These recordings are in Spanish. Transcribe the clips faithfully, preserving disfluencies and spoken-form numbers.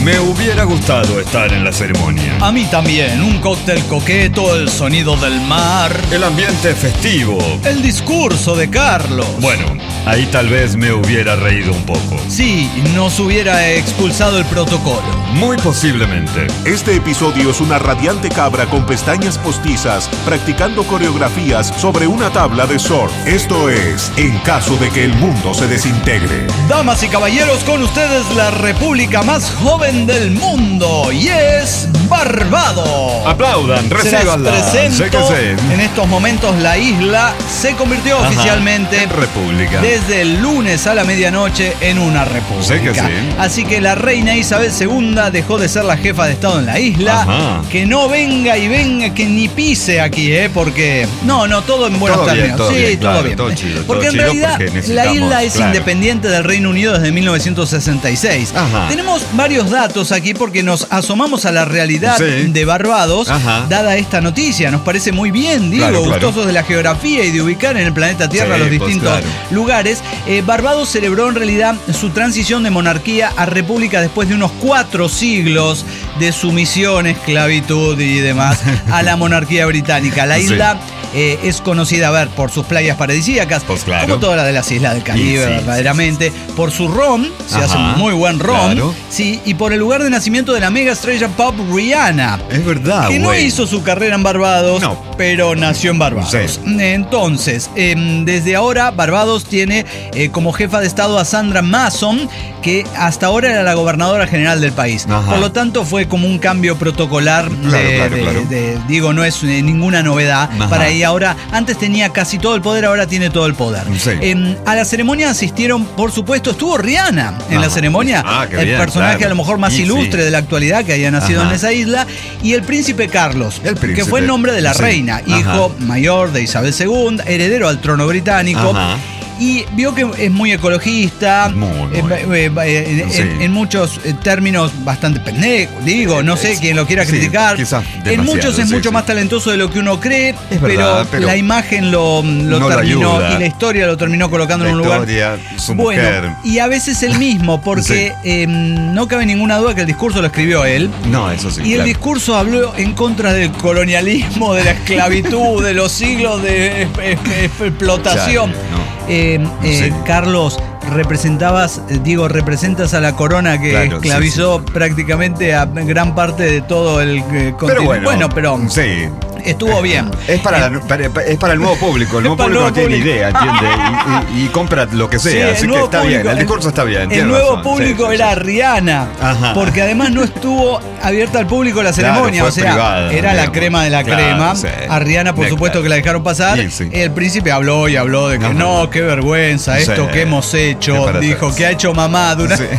Me hubiera gustado estar en la ceremonia. A mí también, un cóctel coqueto, el sonido del mar, El ambiente festivo. el discurso de Carlos. Bueno, ahí tal vez me hubiera reído un poco. Sí, nos hubiera expulsado el protocolo. Muy posiblemente. Este episodio es una radiante cabra con pestañas postizas practicando coreografías sobre una tabla de surf. Esto es En caso de que el mundo se desintegre. Damas y caballeros, con ustedes la república más joven del mundo, y es Barbados. Aplaudan, Se las recíbanla. presento. Sé que sé. En estos momentos la isla se convirtió Ajá, oficialmente en república. desde el lunes a la medianoche en una república. Sé que sí. Así que la reina Isabel segunda dejó de ser la jefa de estado en la isla. Ajá. Que no venga y venga, que ni pise aquí, ¿eh? Porque no, no, todo en buenos Todo bien, términos. todo sí, bien, todo claro, bien. todo chido, todo porque en chido, realidad porque la necesitamos, isla es claro. independiente del Reino Unido desde mil novecientos sesenta y seis. Ajá. Tenemos varios datos aquí porque nos asomamos a la realidad Sí. de Barbados, Ajá. dada esta noticia. Nos parece muy bien, digo, Claro, claro. gustosos de la geografía y de ubicar en el planeta Tierra Sí, los pues, distintos claro. lugares. Eh, Barbados celebró en realidad su transición de monarquía a república después de unos cuatro siglos de sumisión, esclavitud y demás a la monarquía británica. La Sí. isla eh, es conocida, a ver, por sus playas paradisíacas, Pues claro. como todas las de las islas del Caribe, Y sí, verdaderamente, por su ron, se Ajá, hace un muy buen ron, claro. sí, y por el lugar de nacimiento de la mega estrella pop Rihanna. Es verdad, Que no güey. hizo su carrera en Barbados, No. pero nació en Barbados. Sí. Entonces, eh, desde ahora Barbados tiene eh, como jefa de estado a Sandra Mason, que hasta ahora era la gobernadora general del país. Ajá. Por lo tanto, fue como un cambio protocolar. Claro, de, claro, de- claro. de- digo, no es eh, ninguna novedad Ajá. para ella. Ahora, antes tenía casi todo el poder, ahora tiene todo el poder. Sí. Eh, a la ceremonia asistieron, por supuesto, estuvo Rihanna en la Ajá. ceremonia, Ah, qué el bien, personaje claro. a lo mejor más Y ilustre sí. de la actualidad que haya nacido Ajá. en esa isla, y el príncipe Carlos, El príncipe. que fue el nombre de la Sí. reina, Ajá. hijo mayor de Isabel segunda, heredero al trono británico. Ajá. Y vio que es muy ecologista, Muy, muy. eh, eh, eh, en, Sí. en muchos eh, términos bastante pendejo, digo, no sé Es- quién lo quiera sí, criticar. quizás En demasiado, muchos es sí, mucho sí. más talentoso de lo que uno cree, Es pero, verdad, pero la imagen lo, lo no lo terminó ayuda. y la historia lo terminó colocando La en un lugar. historia, su Bueno, mujer. y a veces el mismo, porque eh, no cabe ninguna duda que el discurso lo escribió él. No, eso sí. Y el claro. discurso habló en contra del colonialismo, de la esclavitud, de los siglos de es- es- es- explotación. Chale, no. Eh, eh, Sí. Carlos, representabas, eh, digo, representas a la corona que Claro, esclavizó prácticamente a gran parte de todo el eh, Pero continente. bueno, pero sí. estuvo bien. Es para, la- para- es para el nuevo público. El Es nuevo para el público no nuevo tiene ni público. idea, ¿entiende? Y, y- y compra lo que Sí, sea. el así que nuevo está público- bien. El discurso está bien. El tiene nuevo razón, público sí, sí, era sí. Rihanna, Ajá. porque además no estuvo abierta al público la Claro, ceremonia, fue o sea, privada, era la digamos. crema de la Claro, crema. sí. A Rihanna, por Néctar. supuesto, que la dejaron pasar. Sí, sí. El príncipe habló y habló de que Ajá. no, qué vergüenza esto Sí. que hemos hecho. Qué para Dijo atrás. que ha hecho mamá de una. Sí.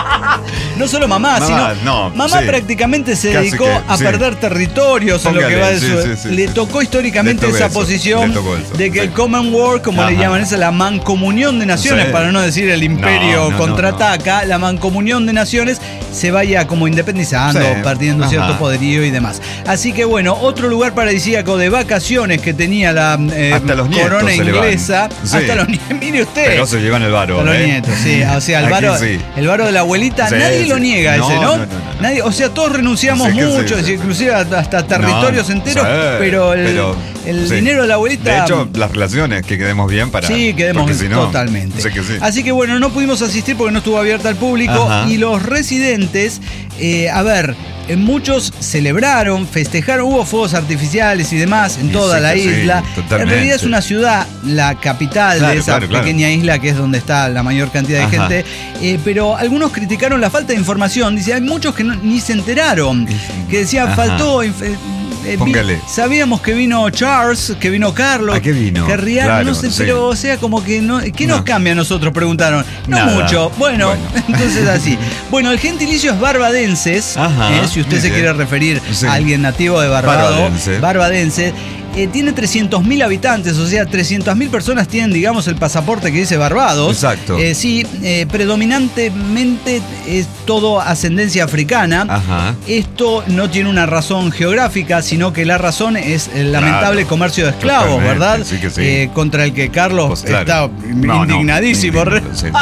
No solo mamá, Mamá, sino no, mamá sí. prácticamente se Casi dedicó que, a sí. perder territorios en lo que Póngale, va de sí, su. sí, sí, le sí. tocó históricamente Le tocó esa eso, posición le tocó eso, de que sí. el Commonwealth, como le Ajá. llaman, es la mancomunión de naciones, Sí. para no decir el imperio No, no, contraataca, la mancomunión de naciones se vaya como independizando, Sí. perdiendo Ajá. cierto poderío y demás. Así que bueno, otro lugar paradisíaco de vacaciones que tenía la eh, Hasta los nietos corona se le van. inglesa, Sí. hasta los nietos, mire usted. Pero se llevan el varo. Con los ¿eh? nietos, sí. O sea, el Aquí varo, sí. el varo de la abuelita, Sí, nadie sí. lo niega No, ese, ¿no? no, no, no, no. Nadie, o sea, todos renunciamos Sí, que sí, mucho, sí. inclusive hasta territorios No, enteros, sí, pero el, pero, el sí. dinero de la abuelita. De hecho, las relaciones, que quedemos bien para. Sí, quedemos porque si no, totalmente. sé que sí. Así que bueno, no pudimos asistir porque no estuvo abierta al público. Ajá. Y los residentes, eh, a ver, eh, muchos celebraron, festejaron, hubo fuegos artificiales y demás en Y toda sí la que sí, isla. totalmente. En realidad es una ciudad, la capital Claro, de esa claro, claro. pequeña isla que es donde está la mayor cantidad de Ajá. gente. Eh, pero algunos criticaron la falta de información. Dice, hay muchos que no- ni se enteraron. Que decían, Ajá. faltó. inf- eh, eh, vi- Póngale. sabíamos que vino Charles, que vino Carlos. ¿A qué vino? Que Rihanna, Claro, no sé, sí. pero o sea, como que no. ¿Qué nos No. cambia a nosotros? Preguntaron. No Nada. mucho. Bueno, Bueno. entonces así. Bueno, el gentilicio es barbadenses. Ajá, eh, si usted muy se bien. quiere referir Sí. a alguien nativo de Barbados. Barbadense. Barbadense. Eh, tiene trescientos mil habitantes, o sea, trescientas mil personas tienen, digamos, el pasaporte que dice Barbados. Exacto. Eh, sí, eh, predominantemente es todo ascendencia africana. Ajá. Esto no tiene una razón geográfica, sino que la razón es el lamentable Claro, comercio de esclavos, totalmente, ¿verdad? sí que sí. Eh, contra el que Carlos Pues claro. está No, no, indignadísimo. indignado, sí.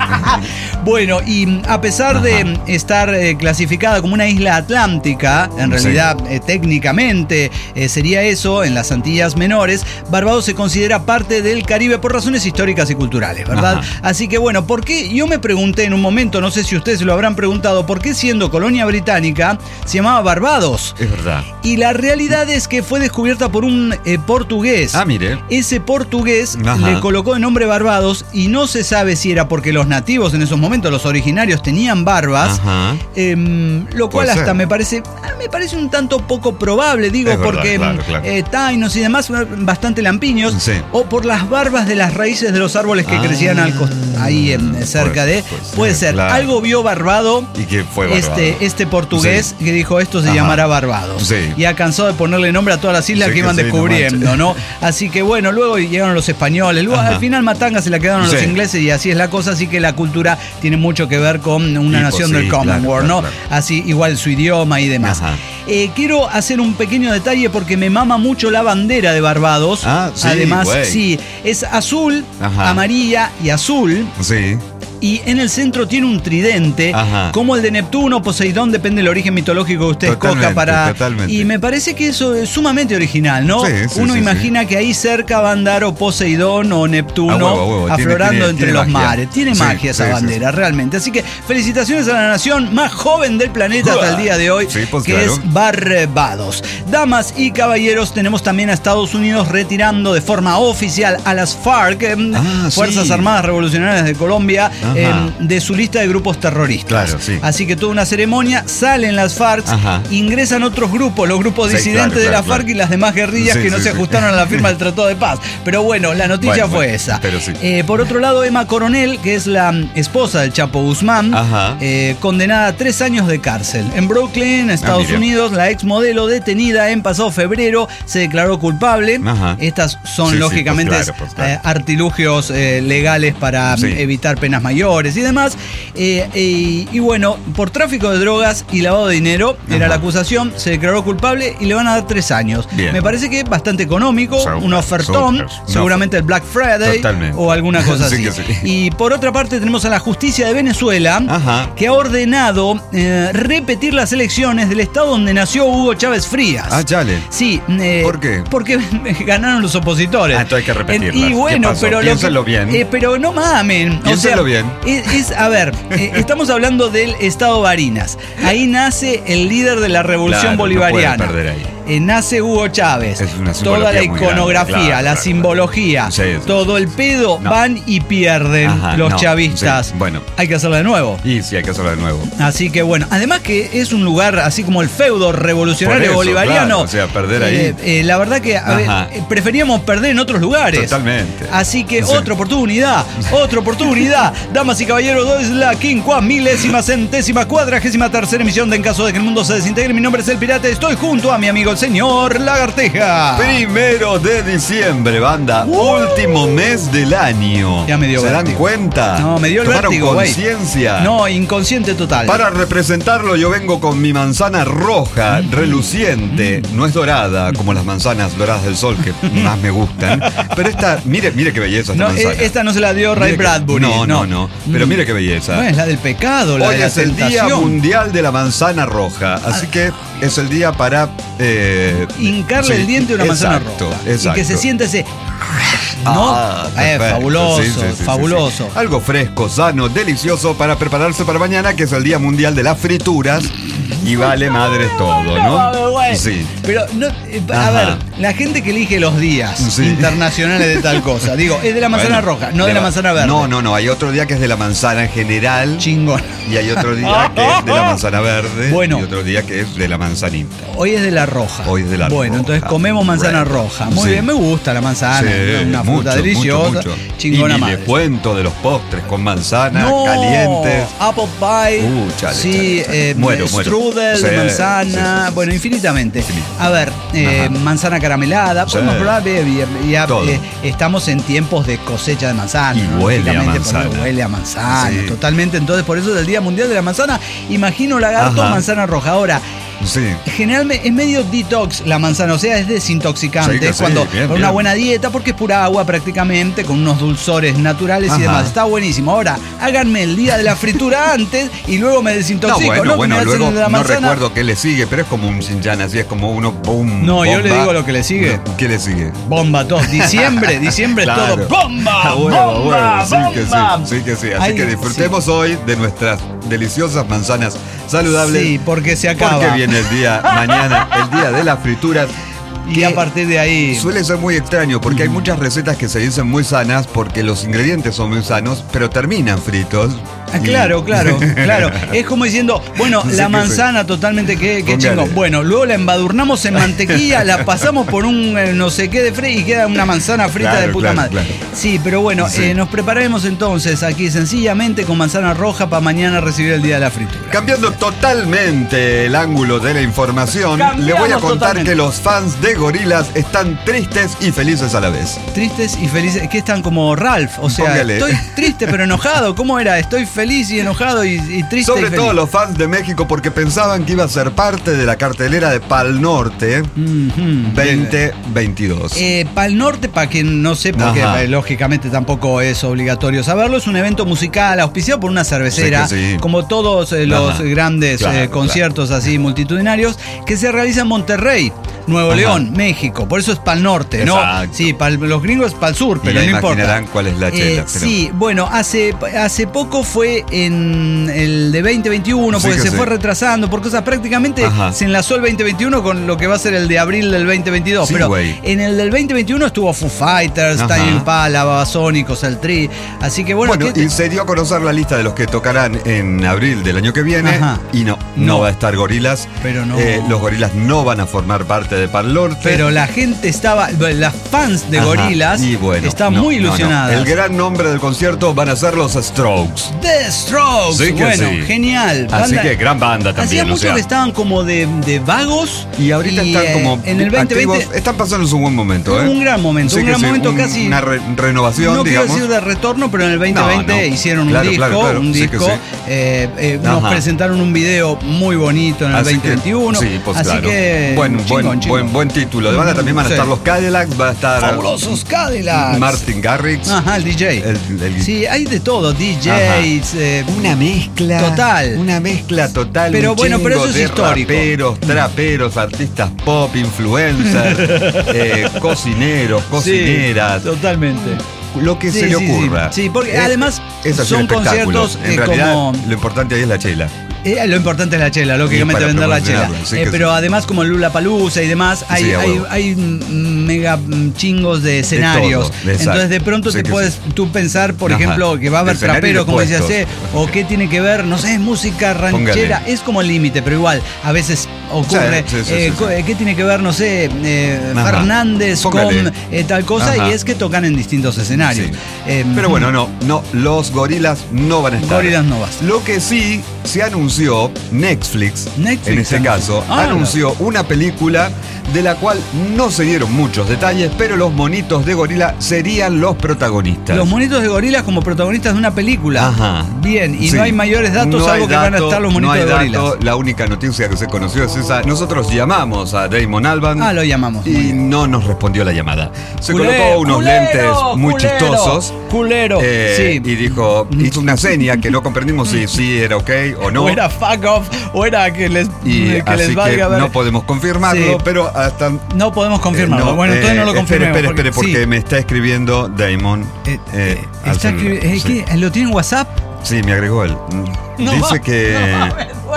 Bueno, y a pesar Ajá. de estar eh, clasificada como una isla atlántica, en realidad Sí. eh, técnicamente eh, sería eso, en las Antillas Menores, Barbados se considera parte del Caribe por razones históricas y culturales, ¿verdad? Ajá. Así que bueno, ¿por qué? Yo me pregunté en un momento, no sé si ustedes se lo habrán preguntado, ¿por qué siendo colonia británica se llamaba Barbados? Es verdad. Y la realidad es que fue descubierta por un eh, portugués. Ah, mire. Ese portugués Ajá. le colocó de nombre Barbados y no se sabe si era porque los nativos en esos momentos, los originarios, tenían barbas, Ajá. em, lo cual Puede hasta ser. me parece ah, me parece un tanto poco probable, digo, Es verdad, porque claro, claro. eh, tainos y demás, bastante lampiños, Sí. o por las barbas de las raíces de los árboles que Ah, crecían al cost- ahí em, cerca puede- de... puede ser, Puede ser, claro. algo vio Barbado ¿Y qué fue Barbados? este, este portugués Sí. que dijo esto se Ajá. llamará Barbados. Sí. Y ha cansado de ponerle nombre a todas las islas Sí que que iban sí, no descubriendo, manches. ¿no? Así que bueno, luego llegaron los españoles, luego Ajá. al final Matanga se la quedaron los Sí. ingleses y así es la cosa, así que la cultura tiene mucho que ver con una Y, nación pues, del sí, Commonwealth, claro, ¿no? claro, claro. Así igual su idioma y demás. Ajá. Eh, quiero hacer un pequeño detalle porque me mama mucho la bandera de Barbados. Ah, sí, Además, güey. sí, es azul, Ajá. amarilla y azul. Sí. Y en el centro tiene un tridente, Ajá. como el de Neptuno, Poseidón, depende del origen mitológico que usted Totalmente, escoja para. totalmente. Y me parece que eso es sumamente original, ¿no? Sí, sí, Uno sí, imagina que ahí cerca va a andar o Poseidón o Neptuno A huevo, a huevo. Tiene- aflorando tiene- entre tiene los magia. mares. Tiene Sí, magia esa sí, sí, bandera, realmente. Así que felicitaciones a la nación más joven del planeta hasta el día de hoy, Sí, pues, que claro. es Barbados. Damas y caballeros, tenemos también a Estados Unidos retirando de forma oficial a las FARC, eh, Ah, Fuerzas sí. Armadas Revolucionarias de Colombia, Ajá. eh, de su lista de grupos terroristas. Claro, sí. Así que toda una ceremonia, salen las FARC, Ajá. ingresan otros grupos, los grupos Sí, disidentes claro, de la claro, FARC claro. y las demás guerrillas Sí, que no sí, se sí. ajustaron a la firma del Tratado de Paz. Pero bueno, la noticia Bueno, fue bueno, esa. pero sí. Eh, por otro lado, Emma Coronel, que es la mm, esposa del Chapo Guzmán, Ajá. eh, condenada a tres años de cárcel. En Brooklyn, Estados mire. Unidos, la ex modelo detenida en pasado febrero se declaró culpable. Ajá. Estas son Sí, sí, lógicamente pues claro, pues claro. eh, artilugios eh, legales para Sí. mm, evitar penas mayores y demás. Eh, eh, y bueno, por tráfico de drogas y lavado de dinero era Ajá. la acusación, se declaró culpable y le van a dar tres años. Bien. Me parece que es bastante económico, Súper, un ofertón, súper. No, seguramente el Black Friday Totalmente. o alguna cosa Sí así. que sí. Y por otra parte tenemos a la justicia de Venezuela, Ajá. que ha ordenado eh, repetir las elecciones del estado donde nació Hugo Chávez Frías. Ah, chale. Sí. eh, ¿Por qué? Porque ganaron los opositores. Ah, entonces hay que repetirlas. Y ¿Qué bueno, pasó? pero lo que- Piénsalo bien. eh, pero no mamen. O sea, Piénsalo bien. Es, es- a ver, eh, estamos hablando del estado Barinas. Ahí nace el líder de la revolución Claro, no bolivariana. puede perder ahí. Eh, nace Hugo Chávez. Es una Toda la simbología muy iconografía, grande, claro, la claro, simbología, claro. Sí, sí, todo el pedo, No. van y pierden Ajá, los no, chavistas. sí, bueno. Hay que hacerlo de nuevo. Y sí, hay que hacerlo de nuevo. Así que bueno, además que es un lugar así como el feudo revolucionario Por eso, bolivariano. claro, o sea, perder ahí. eh, eh, la verdad que a ver, Ajá. eh, preferíamos perder en otros lugares. Totalmente. Así que Sí. otra oportunidad, otra oportunidad. Damas y caballeros, es la quincuá milésima centésima cuadragésima tercera emisión de En Caso de que el Mundo se Desintegre. Mi nombre es El Pirata, estoy junto a mi amigo el señor Lagarteja. Primero de diciembre, banda. Último mes del año. Ya me dio ¿Se dan vértigo. cuenta? No, me dio el ¿Tomaron vértigo, güey. conciencia? No, inconsciente total. Para representarlo yo vengo con mi manzana roja, reluciente, no es dorada como las manzanas doradas del sol que más me gustan, pero esta, mire, mire qué belleza esta No, manzana. eh, esta no se la dio Ray Mire que- Bradbury. No, no, no, pero Mm. mire qué belleza. No, es la del pecado, la Hoy de la es el Día tentación. Mundial de la Manzana Roja, así que es el día para... eh, Hincarle sí, el diente a una manzana exacto, roja. exacto. Y que se siente ese... ¿No? Ah, eh, perfecto. fabuloso, Sí, sí, sí, sí, fabuloso. sí. Algo fresco, sano, delicioso para prepararse para mañana, que es el Día Mundial de las Frituras. Y vale madre todo, ¿no? güey. Sí. Pero, no, eh, a Ajá. ver, la gente que elige los días Sí. internacionales de tal cosa, digo, es de la manzana Bueno, roja, no de la va- manzana verde. No, no, no. Hay otro día que es de la manzana en general. Chingón. Y hay otro día que es de la manzana verde. Bueno. Y otro día que es de la manzanita. Hoy es de la roja. Hoy es de la Bueno, roja. entonces comemos manzana Right. roja. Muy Sí. bien, me gusta la manzana. Sí, una, una fruta mucho, deliciosa, mucho, mucho. chingona Y ni madre. le cuento de los postres con manzana, No, calientes. apple pie, Uh, chale, sí, chale, chale. eh, Muero, muero. strudel Sí, de manzana, sí, sí. bueno, infinitamente. Infinito. A ver, eh, Ajá. manzana caramelada, Sí. podemos probar, eh, bien, ya, Todo. eh, estamos en tiempos de cosecha de manzana. Y ¿no? huele a Lógicamente, manzana. porque huele a manzana, Sí. totalmente. Entonces, por eso es el Día Mundial de la Manzana, imagino lagarto, Ajá. manzana roja. Ahora, Sí. generalmente es medio detox la manzana, o sea, es desintoxicante. Sí, que es sí, cuando bien, con una bien. buena dieta, porque es pura agua prácticamente, con unos dulzores naturales Ajá. y demás. Está buenísimo. Ahora, háganme el día de la fritura antes y luego me No, desintoxico. bueno, ¿no? Que bueno, me hacen luego el de la no manzana. recuerdo qué le sigue, pero es como un Shinjan, así es como uno, boom. No, yo le bomba. digo lo que le sigue. ¿Qué le sigue? Bomba, todo. Diciembre, diciembre es Claro. todo. ¡Bomba! A huevo, a huevo. ¡Bomba! Sí que ¡Bomba! sí, sí que sí. Así Ay, que disfrutemos hoy de nuestras deliciosas manzanas saludables. Sí, porque se acaba. Porque viene el día mañana, el día de las frituras. Y que a partir de ahí. Suele ser muy extraño porque hay muchas recetas que se dicen muy sanas porque los ingredientes son muy sanos, pero terminan fritos. Ah, Y- claro, claro, claro. Es como diciendo, bueno, Sí la que manzana totalmente que, que Póngale. chingón. Bueno, luego la embadurnamos en mantequilla, la pasamos por un eh, no sé qué de fre y queda una manzana frita Claro, de puta claro, madre. claro. Sí, pero bueno, Sí. eh, nos prepararemos entonces aquí sencillamente con manzana roja para mañana recibir el día de la fritura. Cambiando totalmente el ángulo de la información, Cambiamos le voy a contar totalmente. que los fans de Gorilas están tristes y felices a la vez. Tristes y felices, que están como Ralph, o sea, Póngale. estoy triste pero enojado. ¿Cómo era? Estoy feliz y enojado y, y triste y Sobre feliz. todo los fans de México porque pensaban que iba a ser parte de la cartelera de Pal Norte Mhm. veinte veintidós. Eh, Pal Norte, para quien no sepa, porque Ajá. eh, lógicamente tampoco es obligatorio saberlo, es un evento musical auspiciado por una cervecera, Sí que sí. como todos eh, los Ajá. grandes Claro, eh, conciertos así multitudinarios, que se realiza en Monterrey, Nuevo Ajá. León, México. Por eso es Pal Norte, ¿no? Exacto. Sí, pal- los gringos Pal Sur, Y pero ya no importa. imaginarán cuál es la chela. Eh, pero- Sí, bueno, hace, hace poco fue en el de veinte veintiuno, Sí porque que se sí. fue retrasando por cosas. Prácticamente Ajá. se enlazó el veinte veintiuno con lo que va a ser el de abril del veinte veintidós. Sí, pero güey. en el del veinte veintiuno estuvo Foo Fighters, Ajá. Tiny Impala, Babasónicos, El Tri. Así que bueno, Bueno, ¿qué te- y se dio a conocer la lista de los que tocarán en abril del año que viene. Ajá. Y no, no, No. va a estar Gorilas. Pero no. Eh, los Gorilas no van a formar parte de Pal Norte. pero la gente estaba, las fans de Ajá. Gorilas Y bueno, estaban no, muy no, no. ilusionadas. El gran nombre del concierto van a ser los Strokes. The Strokes, Sí que bueno, sí. genial. Así Banda- que gran banda también. Hacía o mucho sea. que estaban como de, de vagos. Y ahorita están eh, como en el veinte veinte activos. Están pasando su buen momento, ¿eh? Un gran momento, Sí un que gran sí, momento un- casi. Una re- renovación, No quiero digamos. decir de retorno, pero en el veinte veinte No, no. hicieron un Claro, disco, claro, claro. un Sí que disco. sí. eh, eh, nos Ajá. presentaron un video muy bonito en el Así veinte que- veintiuno. sí, pues así claro. que buen, chingón, buen, chingón. buen, buen título. De banda también van a Sí. estar los Cadillacs, va a estar Fabulosos Cadillacs. Martin Garrix. Ajá, el D J. El- el- Sí, hay de todo, D Js. Ajá. eh, Una mezcla. Total. Una mezcla total. Pero un bueno, pero chingo eso es de histórico. Raperos, traperos, artistas pop, influencers, eh, cocineros, cocineras. Sí, totalmente. Lo que Sí, se le sí, sí. ocurra. Sí, porque Es- además es así son un espectáculo. conciertos, En eh, realidad, como- lo importante ahí es la chela. Eh, lo importante es la chela, lógicamente Y para vender la chela. promocionarlo, sí Eh, que pero sí. además como el Lollapalooza y demás, hay, Sí, a hay, huevo. hay mm, mega mm, chingos de escenarios. todo, exacto. Entonces de pronto Sí te que puedes sí. tú pensar, por Ajá. ejemplo, que va a haber Escenario y traperos, como decías, puestos. eh, o qué tiene que ver, no sé, música ranchera. Póngale. Es como el límite, pero igual, a veces ocurre. Sí, sí, sí, eh, sí, co- sí. eh, ¿Qué tiene que ver, no sé, eh, Ajá. Fernández Póngale. con eh, tal cosa? Ajá. Y es que tocan en distintos escenarios. Sí. Eh, Pero bueno, no, no, los Gorilas no van a estar. Gorilas no vas. Lo que sí se anunció, Netflix, Netflix en este anunció. caso, Ah, anunció una película de la cual no se dieron muchos detalles, pero los monitos de gorila serían los protagonistas. Los monitos de gorilas como protagonistas de una película. Ajá. Bien, y Sí. no hay mayores datos, No salvo hay que van a dato, estar los monitos no hay de gorilas. dato, la única noticia que se conoció es esa. Nosotros llamamos a Damon Albarn Ah, lo llamamos. Muy y bien. no nos respondió la llamada. Se Culero, colocó unos culero, lentes muy culero, chistosos. Culero. eh, sí. Y dijo, hizo una seña que no comprendimos si sí era ok o no. O era fuck off, o era que les, Y que así les valga que ver. no podemos confirmarlo, Sí. pero hasta... No podemos confirmarlo. Eh, no, bueno, entonces eh, no lo espere, confirmemos. Espere, espere, porque sí. me está escribiendo Damon. Eh, eh, eh, al está celular. escribi- eh, Sí. ¿qué? ¿Lo tiene en WhatsApp? Sí, me agregó él. No Dice mames, que... no mames, bueno.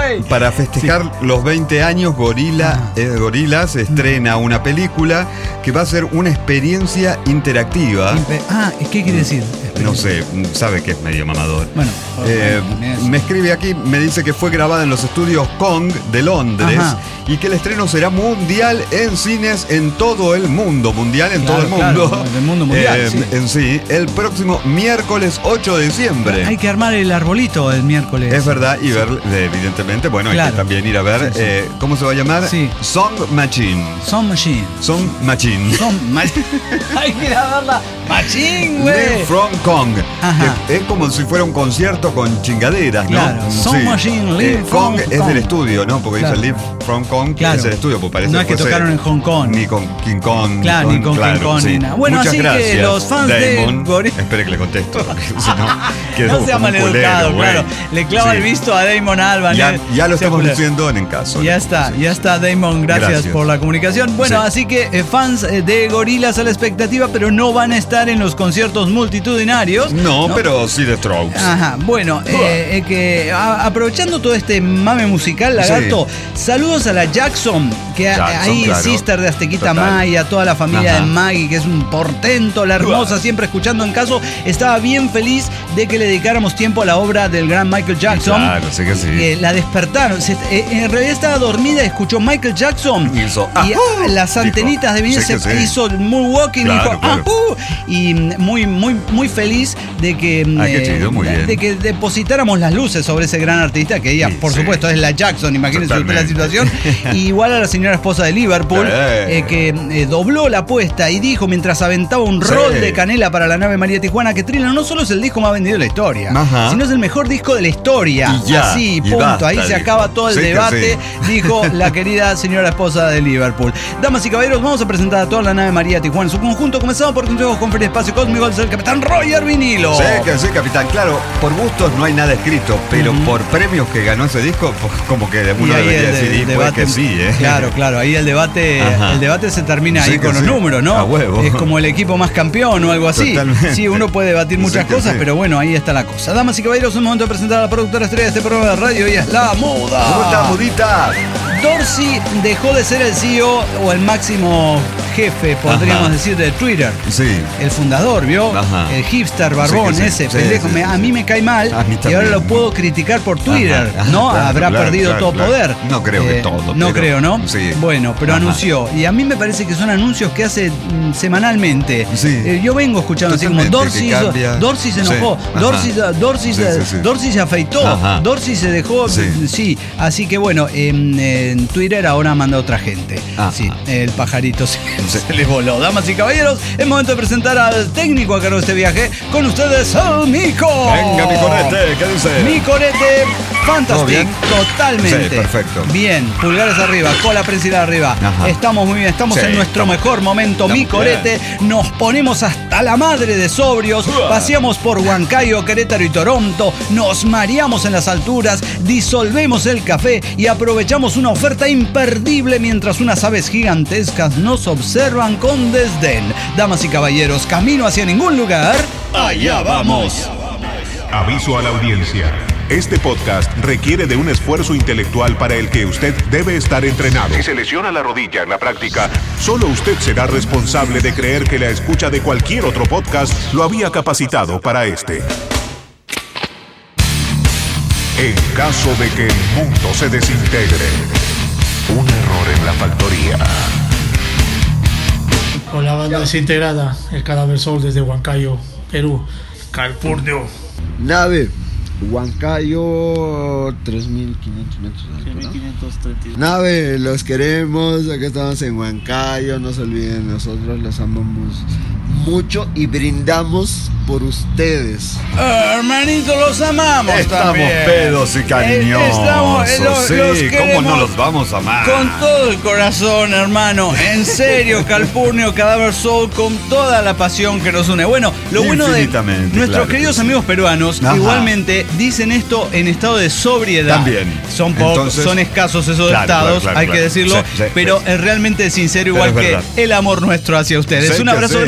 güey. Para festejar sí. los veinte años, Gorila, ah. eh, Gorillaz estrena una película que va a ser una experiencia interactiva. Impe- ah, ¿qué quiere decir? No sé, sabe que es medio mamador. Bueno, eh, me escribe aquí, me dice que fue grabada en los estudios Kong de Londres. Ajá. Y que el estreno será mundial en cines en todo el mundo. Mundial en claro, todo el mundo. Claro, en el mundo mundial. Eh, sí. En sí, el próximo miércoles ocho de diciembre. Hay que armar el arbolito el miércoles. Es verdad, y ver, evidentemente, bueno, claro. hay que también ir a ver, sí, sí. Eh, ¿cómo se va a llamar? Sí. Song Machine. Song Machine. Song Machine. Song Machine. Hay que ir a verla. Machine, güey. Live from Kong. Es como si fuera un concierto con chingaderas, ¿no? Claro. Song sí. Machine, Live eh, from Kong. Kong es del estudio, ¿no? Porque claro. dice Live from Kong, claro. es el estudio, porque parece no es que tocaron en Hong Kong. Ni con King Kong. Claro, ni con, ni con claro, King Kong. Sí. Ni nada. Bueno, muchas así gracias, que los fans Damon. de Gorillaz. Espere que le contesto. Si no, no sea maleducado, culero, claro. Le clava sí. el visto a Damon Albarn. Ya, ya lo estamos culero. diciendo en el caso. Ya está, sí. ya está, Damon. Gracias, gracias por la comunicación. Bueno, sí. así que eh, fans de Gorillaz a la expectativa, pero no van a estar en los conciertos multitudinarios. No, ¿no? Pero sí de Strokes. Ajá, bueno, eh, eh, que a, aprovechando todo este mame musical, Lagarto, sí. saludos a la Jackson, que Jackson, ahí claro. sister de Aztequita Total. Maya, toda la familia Ajá. de Maggie, que es un portento, la hermosa, siempre escuchando en caso, estaba bien feliz de que le dedicáramos tiempo a la obra del gran Michael Jackson. Claro, sí que sí. Eh, la despertaron, se, eh, en realidad estaba dormida, escuchó Michael Jackson hizo, y ah, las antenitas dijo, de video sí se sí. hizo el moonwalking claro, y dijo, claro. ah, uh, y muy, muy, muy feliz de que, ah, eh, chido, muy de, bien. de que depositáramos las luces sobre ese gran artista, que ella, sí, por sí. supuesto, es la Jackson, imagínense usted la situación. Y igual a la señora esposa de Liverpool, eh. Eh, que eh, dobló la apuesta y dijo, mientras aventaba un sí. rol de canela para la nave María Tijuana, que Thriller no solo es el disco más vendido de la historia, Ajá. sino es el mejor disco de la historia. Y ya, Así, y punto. Basta, Ahí se dijo. acaba todo el sí debate, sí. dijo la querida señora esposa de Liverpool. Damas y caballeros, vamos a presentar a toda la nave María Tijuana en su conjunto. Comenzamos por consejos con Feria Espacio Cósmico, el capitán Roger Vinilo. Sí, que sí, capitán. Claro, por gustos no hay nada escrito, pero uh-huh. por premios que ganó ese disco, pues, como que uno debería el, decidir el debate, que sí, ¿eh? Claro, claro, ahí el debate, el debate se termina sí, ahí con sí. los números, ¿no? A huevo. Es como el equipo más campeón o algo así. Totalmente. Sí, uno puede debatir muchas sí, cosas, sí. pero bueno, ahí está la cosa. Damas y caballeros, es un momento de presentar a la productora estrella de este programa de radio, y es la Muda. ¿Cómo estás, Mudita? Dorsey dejó de ser el C E O o el máximo jefe, podríamos Ajá. decir, de Twitter. Sí. El fundador, ¿vio? Ajá. El hipster barbón, sí, sí, ese, sí, pendejo. Sí, sí, a mí me cae mal y ahora lo puedo criticar por Twitter, Ajá. ¿no? Claro, Habrá claro, perdido claro, todo claro. poder. No creo eh, que todo. No pero, creo, ¿no? Sí. Bueno, pero Ajá. anunció. Y a mí me parece que son anuncios que hace mm, semanalmente. Sí. Eh, yo vengo escuchando Totalmente, así como Dorsey, Dorsey se enojó, sí. Dorsey, Dorsey, sí, sí, sí. Dorsey se afeitó, Ajá. Dorsey se dejó. Sí. sí. Así que bueno, en, en Twitter ahora manda otra gente. Ajá. Sí, el pajarito se, sí. se le voló. Damas y caballeros, es momento de presentar al técnico a cargo de este viaje. Con ustedes, el Mico. Venga, mi corete, ¿qué dice? Mi corete, fantástico, totalmente. Sí, perfecto. Bien, pulgares arriba, cola prensil arriba. Ajá. Estamos muy bien, estamos sí, en nuestro estamos, mejor momento. Mi corete, bien. Nos ponemos hasta la madre de sobrios, uh. paseamos por Huancayo, Querétaro y Toronto, nos mareamos en las alturas, disolvemos el café y aprovechamos una oferta imperdible mientras unas aves gigantescas nos observan con desdén. Damas y caballeros, camino hacia ningún lugar. Allá vamos. Aviso a la audiencia. Este podcast requiere de un esfuerzo intelectual para el que usted debe estar entrenado. Si se lesiona la rodilla en la práctica, solo usted será responsable de creer que la escucha de cualquier otro podcast lo había capacitado para este. En caso de que el mundo se desintegre, un error en la factoría. Con la banda desintegrada, el Cadáver Soul desde Huancayo, Perú. Calpurnio. Nave Huancayo, tres mil quinientos metros de altura. tres mil quinientos treinta y dos. Nave, los queremos, aquí estamos en Huancayo, no se olviden, nosotros los amamos mucho y brindamos por ustedes. Eh, hermanito, los amamos. Estamos también. pedos y cariñosos. Estamos, eh, lo, sí, los ¿cómo no los vamos a amar? Con todo el corazón, hermano. En serio, Calpurnio, Cadáver Soul, con toda la pasión que nos une. Bueno, lo bueno de nuestros claro queridos sí. amigos peruanos, Ajá. igualmente dicen esto en estado de sobriedad. También. Son pocos, Entonces, son escasos esos claro, estados, claro, claro, hay claro. que decirlo, sí, sí, pero sí. es realmente sincero, igual que verdad. el amor nuestro hacia ustedes. Sí, Un abrazo grande. Este es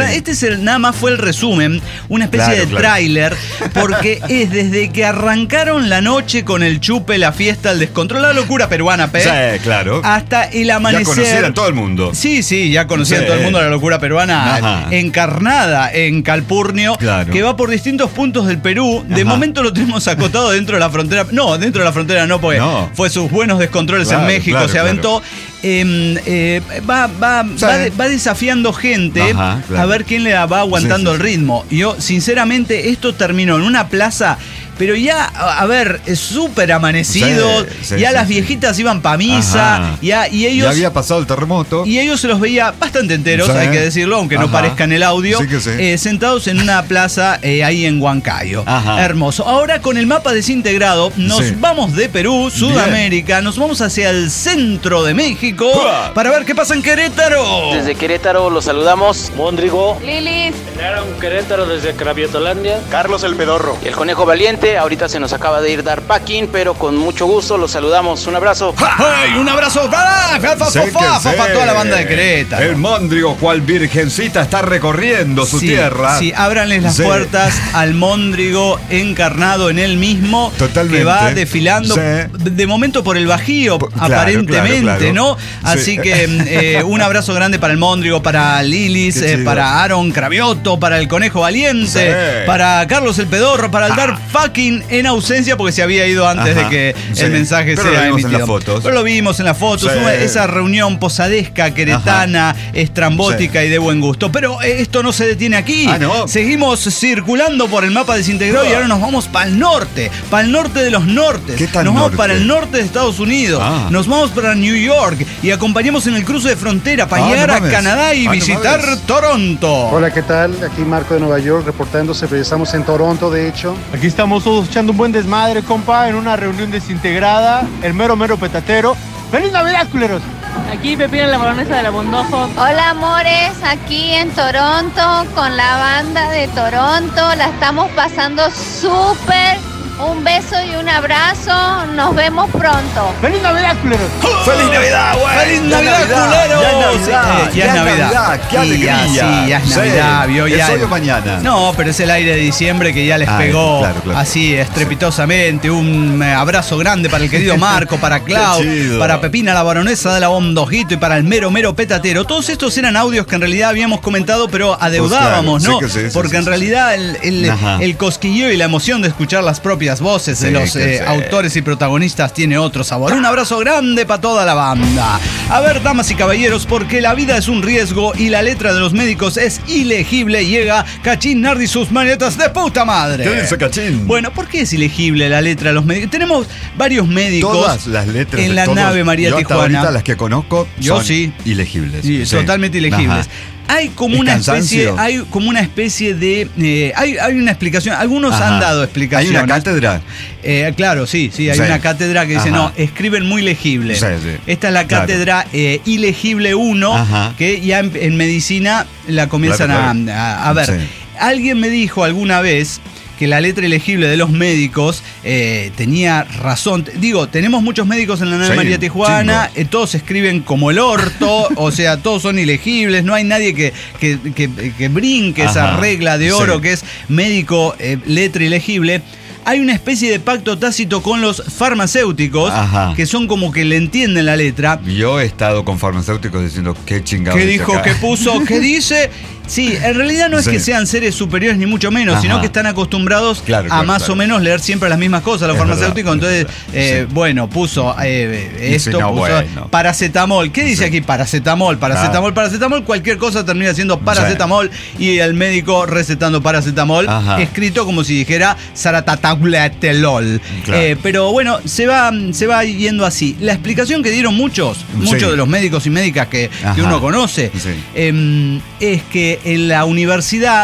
el, nada más fue el resumen, una especie Claro, de claro. tráiler, porque es desde que arrancaron la noche con el chupe, la fiesta, el descontrol, la locura peruana, Pe, Sí, claro. hasta el Ya amanecer. conocieran todo el mundo. Sí, sí, ya conocían Sí. todo el mundo la locura peruana Ajá. encarnada en Calpurnio, Claro. que va por distintos puntos del Perú. De Ajá. momento lo tenemos acotado dentro de la frontera. No, dentro de la frontera no, porque No. fue sus buenos descontroles Claro, en México, claro, se aventó. Eh, eh, va, va, Sí. va, de- va desafiando gente Ajá, claro. a ver quién le va aguantando Sí, sí, el ritmo. Yo, sinceramente, esto terminó en una plaza. Pero ya, a a ver, es súper amanecido, Sí, sí, ya sí, las sí. viejitas iban pa' misa, Ajá. ya, y ellos... Ya había pasado el terremoto. Y ellos se los veía bastante enteros, Sí. hay que decirlo, aunque no Ajá. parezca en el audio, Sí que sí. eh, sentados en una plaza eh, ahí en Huancayo. Ajá. Hermoso. Ahora con el mapa desintegrado, nos Sí. vamos de Perú, Sudamérica, nos vamos hacia el centro de México ¡Uah! para ver qué pasa en Querétaro. Desde Querétaro los saludamos. Móndrigo, Lilis, Aaron Querétaro desde Cravietolandia. Carlos el Pedorro. El Conejo Valiente. Ahorita se nos acaba de ir dar packing, pero con mucho gusto los saludamos. Un abrazo. ¡Ay, un abrazo! ¡Fa, fa, fa, Sé fa, que fa, fa, sé. fa! Toda la banda de Querétaro. El Móndrigo, cual virgencita, está recorriendo su Sí, tierra. Sí, ábranles las Sí. puertas al Móndrigo encarnado en él mismo. Totalmente. Que va desfilando Sí. de momento por el Bajío, Por- claro, aparentemente, claro, claro. ¿no? Así Sí. que eh, un abrazo grande para el Móndrigo, para Lilis, Qué eh, chido. para Aaron Cravioto, para el Conejo Valiente, Sí. para Carlos el Pedorro, para el Dar fucking en ausencia porque se había ido antes Ajá. de que Sí. el mensaje Pero sea lo vimos en emitido. las fotos. Pero lo vimos en las fotos, Sí. una- esa reunión posadesca, queretana, estrambótica y de buen gusto. Pero eh, esto no se detiene aquí. Ah, ¿no? Seguimos circulando por el mapa desintegrado y ahora nos vamos para el norte, para el norte de los nortes. ¿Qué tan nos vamos norte? para el norte de Estados Unidos. Ah. Nos vamos para New York y acompañamos en el cruce de frontera para Ah, llegar no a mames. Canadá y Ah, no visitar mames. Toronto. Hola, ¿qué tal? Aquí Marco de Nueva York reportándose, pero estamos en Toronto, de hecho. Aquí estamos todos echando un buen desmadre, compa, en una reunión desintegrada, el mero mero petatero. ¡Feliz Navidad, culeros! aquí Pepina la baronesa de la Bondojo. Hola amores, aquí en Toronto con la banda de Toronto, la estamos pasando súper. Un beso y un abrazo, nos vemos pronto. ¡Feliz Navidad, culeros! ¡Feliz Navidad, güey! ¡Feliz Ya Navidad, Navidad, culeros! Ya es Navidad, Sí, ya es Navidad. ¡Qué Y alegría! ya, sí, ya es Sí, Navidad, vio, es ya hoy el- o mañana. No, pero es el aire de diciembre que ya les Ah, pegó claro, claro. así estrepitosamente. Un eh, abrazo grande para el querido Marco, para Clau, Qué chido. para Pepina, la baronesa de la Bondojito, y para el mero mero petatero. Todos estos eran audios que en realidad habíamos comentado, pero adeudábamos, Pues claro, ¿no? sí que sí, sí, Porque sí, en sí. realidad el, el, Ajá. el cosquilleo y la emoción de escuchar las propias voces de Sí, los que eh, sí. autores y protagonistas tiene otro sabor. Un abrazo grande para toda la banda. A ver, damas y caballeros, porque la vida es un riesgo y la letra de los médicos es ilegible, llega Cachín Nardi sus manetas de puta madre. ¿Qué dice Cachín? Bueno, ¿por qué es ilegible la letra de los médicos? Tenemos varios médicos Todas las letras en de la todos, nave María yo hasta Tijuana. ahorita las que conozco Yo son sí. ilegibles. Sí, Sí. totalmente ilegibles. Ajá. Hay como ¿Es una cansancio? especie, hay como una especie de, eh, hay, hay una explicación. Algunos Ajá. han dado Hay explicaciones. una cátedra. Eh, claro, sí, sí, hay Sí. una cátedra que dice, Ajá. no, escriben muy legible. Sí, sí. Esta es la Claro. cátedra eh, ilegible uno, Ajá. que ya en, en medicina la comienzan Claro, a- claro. A, a ver. Sí. Alguien me dijo alguna vez que la letra ilegible de los médicos eh, tenía razón. Digo, tenemos muchos médicos en la nave Sí, María Tijuana, chingos. eh, todos escriben como el orto, o sea, todos son ilegibles, no hay nadie que, que, que- que brinque esa Ajá, regla de oro sí. que es médico, eh, letra ilegible. Hay una especie de pacto tácito con los farmacéuticos, Ajá. que son como que le entienden la letra. Yo he estado con farmacéuticos diciendo qué chingados. ¿Qué dice dijo? acá? ¿Qué puso? ¿Qué dice? Sí, en realidad no es Sí. que sean seres superiores ni mucho menos, Ajá. sino que están acostumbrados Claro, a claro, más claro. o menos leer siempre las mismas cosas los Es farmacéuticos. verdad, es Entonces, verdad. eh, Sí. bueno, puso eh, Y esto, si no, puso bueno. paracetamol. ¿Qué dice Sí. aquí? Paracetamol, paracetamol, Ah. paracetamol. Cualquier cosa termina siendo paracetamol y el médico recetando paracetamol, Ajá. escrito como si dijera saratatauletelol. Claro. Eh, pero bueno, se va, se va yendo así. La explicación que dieron muchos, muchos Sí. de los médicos y médicas que, que Ajá. uno conoce, Sí. em, es que en la universidad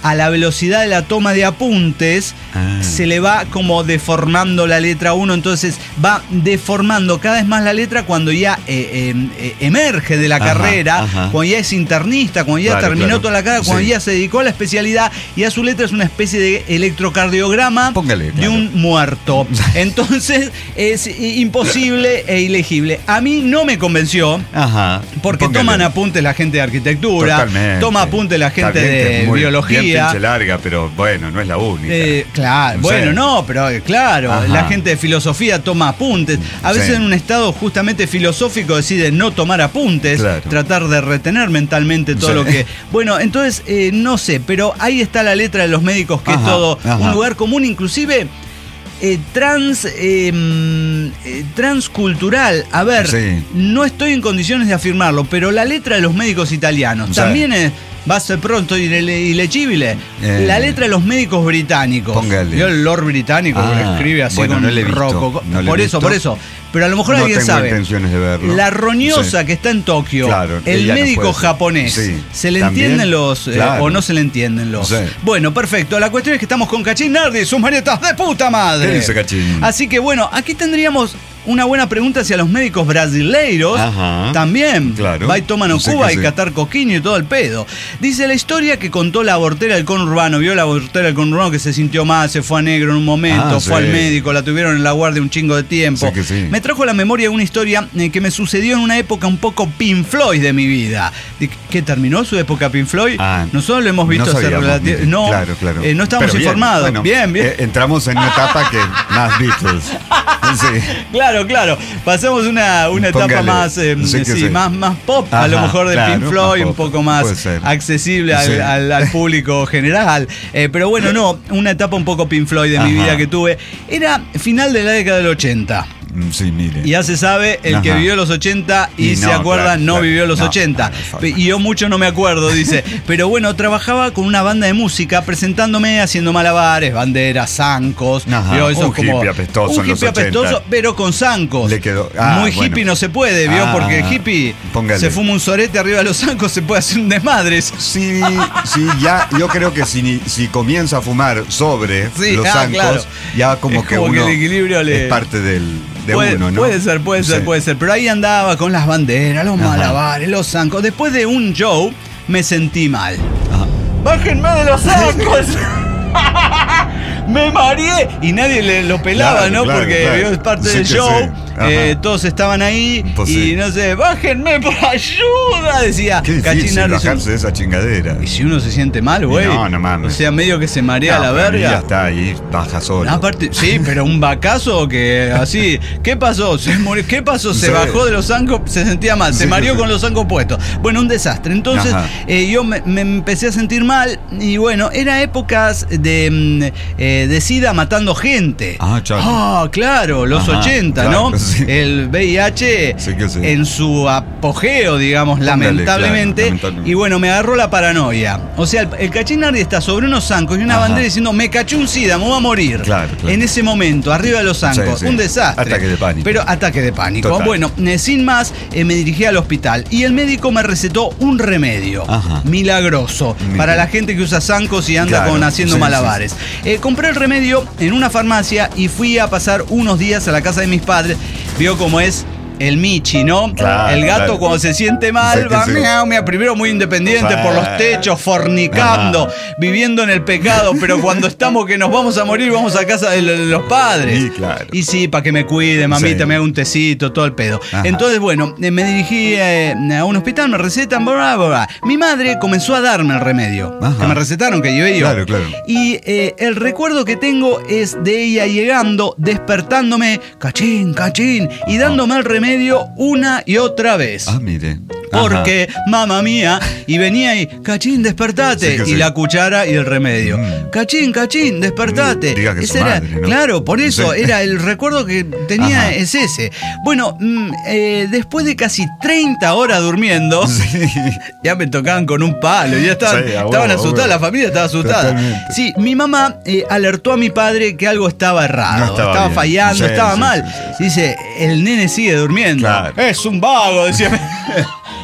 a la velocidad de la toma de apuntes, ah. se le va como deformando la letra uno, entonces va deformando cada vez más la letra cuando ya eh, eh, emerge de la ajá, carrera, ajá. cuando ya es internista, cuando ya claro, terminó claro. toda la carrera, cuando sí. ya se dedicó a la especialidad, y a su letra es una especie de electrocardiograma Póngale, claro. de un muerto. Entonces es imposible e ilegible. A mí no me convenció, ajá. porque Póngale. toman apuntes la gente de arquitectura, Totalmente. toma apuntes la gente de muy, biología. Bien pinche larga, pero bueno, no es la única. Eh, claro, no bueno, sé. no, pero claro, ajá. la gente de filosofía toma apuntes. A veces sí. en un estado justamente filosófico decide no tomar apuntes, claro. tratar de retener mentalmente todo sí. lo que... Bueno, entonces, eh, no sé, pero ahí está la letra de los médicos, que ajá, es todo ajá. un lugar común, inclusive... Eh, trans eh, eh, transcultural. A ver, sí. no estoy en condiciones de afirmarlo, pero la letra de los médicos italianos sí. también es, va a ser pronto ilegible. Eh, la letra de los médicos británicos. Póngale. Yo el Lord británico ah, que lo escribe así bueno, con no le he visto, roco. No le por he eso, visto. por eso. Pero a lo mejor no alguien tengo sabe. intenciones de verlo. La roñosa sí. que está en Tokio, claro, el médico no japonés, sí. ¿se le ¿También? entienden los claro. eh, o no se le entienden los? Sí. Bueno, perfecto. La cuestión es que estamos con Cachín Nardi, sus marionetas de puta madre. ¿Qué dice Cachín? Así que bueno, aquí tendríamos una buena pregunta hacia los médicos brasileiros. Ajá, también. Claro. Va y toman no Cuba y sí. catar coquinho y todo el pedo. Dice la historia que contó la abortera del conurbano. Vio la abortera del conurbano que se sintió mal, se fue a negro en un momento, ah, fue sí. al médico, la tuvieron en la guardia un chingo de tiempo. Sí sí. Me trajo a la memoria una historia eh, que me sucedió en una época un poco Pink Floyd de mi vida. ¿Qué terminó su época Pink Floyd? Ah, Nosotros lo hemos visto no hacer relativo. No, claro, claro. Eh, no estamos bien, informados. Bueno, bien, bien. Eh, entramos en una etapa que más Beatles. Sí. Claro, claro. Pasamos una, una etapa más, eh, sí, sí, sí. Más, más pop, ajá, a lo mejor de claro, Pink Floyd, un poco más accesible al, sí. al, al público general. Eh, pero bueno, no, una etapa un poco Pink Floyd de ajá. mi vida que tuve. Era final de la década del ochenta. Sí, mire. Ya se sabe, el Ajá. que vivió los ochenta y, y se no, acuerda claro, no claro, vivió los no, ochenta. No, y yo mucho no me acuerdo, dice. Pero bueno, trabajaba con una banda de música presentándome, haciendo malabares, banderas, zancos. Vio, eso un como, hippie apestoso. Un hippie apestoso, pero con zancos. Le quedó. Ah, Muy bueno. hippie no se puede, vio, ah, porque el hippie póngale. se fuma un sorete arriba de los zancos, se puede hacer un desmadre. Sí, sí, ya, yo creo que si, si comienza a fumar sobre sí, los ah, zancos, claro. ya como es que como uno que el equilibrio le... es parte del. De puede, uno, ¿no? puede ser, puede ser, sí. puede ser. Pero ahí andaba con las banderas, los Ajá. malabares, los zancos. Después de un show, me sentí mal. Ajá. ¡Bájenme de los zancos! Me mareé. Y nadie le lo pelaba, claro, ¿no? Claro, Porque claro. es parte sí del show. Sí. Eh, todos estaban ahí pues y sí. no sé, bájenme por ayuda, decía Cachín Nardi. Bajarse de esa chingadera. Y si uno se siente mal, güey. No, no mames. O sea, medio que se marea no, la verga. Ya está ahí, baja solo. Aparte, sí, pero un vacazo que así. ¿Qué pasó? Se murió. ¿Qué pasó? Se sí. bajó de los zancos, se sentía mal, se sí, mareó sí. con los zancos puestos. Bueno, un desastre. Entonces, eh, yo me, me empecé a sentir mal y bueno, era épocas de, eh, de SIDA matando gente. Ah, chaval. Ah, claro, los Ajá, ochenta, claro, ¿no? Sí. El V I H sí sí. en su apogeo, digamos, Póngale, lamentablemente, claro, lamentablemente. Y bueno, me agarró la paranoia. O sea, el, el Cachín Nardi está sobre unos zancos y una Ajá. bandera diciendo, me caché un SIDA, me voy a morir. Claro, claro. En ese momento, arriba de los zancos. Sí, sí. Un desastre. Ataque de pánico. Pero ataque de pánico. Total. Bueno, eh, sin más, eh, me dirigí al hospital y el médico me recetó un remedio Ajá. milagroso Mira. para la gente que usa zancos y anda claro, con haciendo sí, malabares. Sí, sí. Eh, compré el remedio en una farmacia y fui a pasar unos días a la casa de mis padres. Vio cómo es el Michi, ¿no? Claro, el gato claro. cuando se siente mal, sí, va, sí. miau, miau, primero muy independiente sí. por los techos, fornicando, Ajá. viviendo en el pecado, pero cuando estamos que nos vamos a morir, vamos a casa de los padres. Sí, claro. Y sí, para que me cuide, mamita, sí. me haga un tecito, todo el pedo. Ajá. Entonces, bueno, me dirigí eh, a un hospital, me recetan, bla, bla, bla. Mi madre comenzó a darme el remedio, Ajá. que me recetaron, que llevé yo. Claro, claro. Y eh, el recuerdo que tengo es de ella llegando, despertándome, cachín, cachín, y dándome el remedio medio una y otra vez. Ah, mire. Porque, mamá mía, y venía ahí, Cachín, despertate. Sí, y sí. la cuchara y el remedio. Mm. Cachín, Cachín, despertate. Mm, diga que ese su era, madre, ¿no? Claro, por eso sí. era el recuerdo que tenía Ajá. es ese. Bueno, mm, eh, después de casi treinta horas durmiendo, sí. ya me tocaban con un palo. Ya estaban, sí, estaban huevo, asustadas, la familia estaba asustada. Totalmente. Sí, mi mamá eh, alertó a mi padre que algo estaba errado. No estaba, estaba fallando, sí, estaba sí, mal. Sí, sí, sí. Dice, el nene sigue durmiendo. Claro. Es un vago, decía.